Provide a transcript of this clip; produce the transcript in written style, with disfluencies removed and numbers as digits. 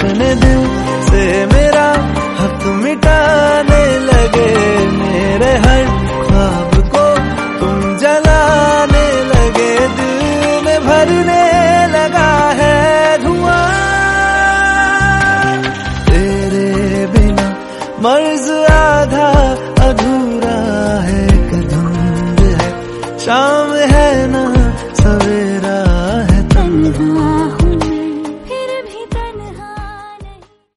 अपने दिल से मेरा हक मिटाने लगे, मेरे हर ख्वाब को तुम जलाने लगे, दिल में भरने लगा है धुआं। तेरे बिना मर्ज आधा अधूरा है, कदम है शाम है ना सवेरा।